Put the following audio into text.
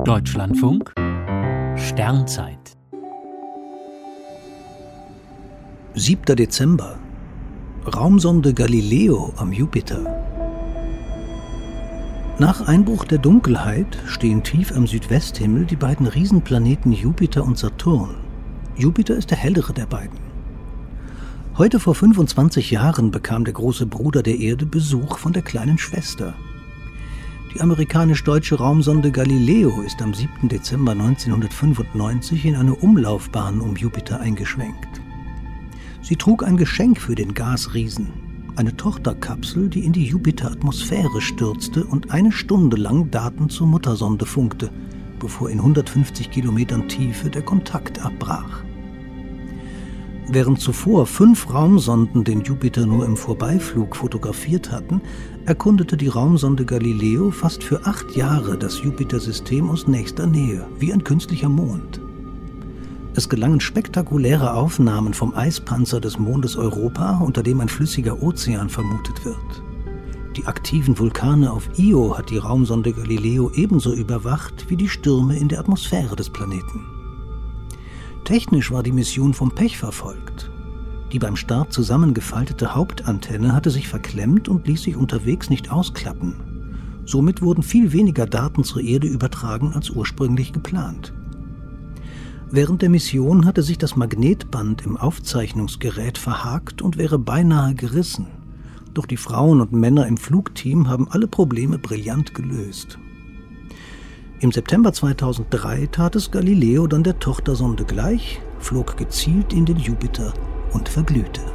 Deutschlandfunk Sternzeit 7. Dezember. Raumsonde Galileo am Jupiter. Nach Einbruch der Dunkelheit stehen tief am Südwesthimmel die beiden Riesenplaneten Jupiter und Saturn. Jupiter ist der hellere der beiden. Heute vor 25 Jahren bekam der große Bruder der Erde Besuch von der kleinen Schwester. Die amerikanisch-deutsche Raumsonde Galileo ist am 7. Dezember 1995 in eine Umlaufbahn um Jupiter eingeschwenkt. Sie trug ein Geschenk für den Gasriesen, eine Tochterkapsel, die in die Jupiteratmosphäre stürzte und eine Stunde lang Daten zur Muttersonde funkte, bevor in 150 Kilometern Tiefe der Kontakt abbrach. Während zuvor 5 Raumsonden den Jupiter nur im Vorbeiflug fotografiert hatten, erkundete die Raumsonde Galileo fast für 8 Jahre das Jupitersystem aus nächster Nähe, wie ein künstlicher Mond. Es gelangen spektakuläre Aufnahmen vom Eispanzer des Mondes Europa, unter dem ein flüssiger Ozean vermutet wird. Die aktiven Vulkane auf Io hat die Raumsonde Galileo ebenso überwacht wie die Stürme in der Atmosphäre des Planeten. Technisch war die Mission vom Pech verfolgt. Die beim Start zusammengefaltete Hauptantenne hatte sich verklemmt und ließ sich unterwegs nicht ausklappen. Somit wurden viel weniger Daten zur Erde übertragen als ursprünglich geplant. Während der Mission hatte sich das Magnetband im Aufzeichnungsgerät verhakt und wäre beinahe gerissen. Doch die Frauen und Männer im Flugteam haben alle Probleme brillant gelöst. Im September 2003 tat es Galileo dann der Tochtersonde gleich, flog gezielt in den Jupiter und verglühte.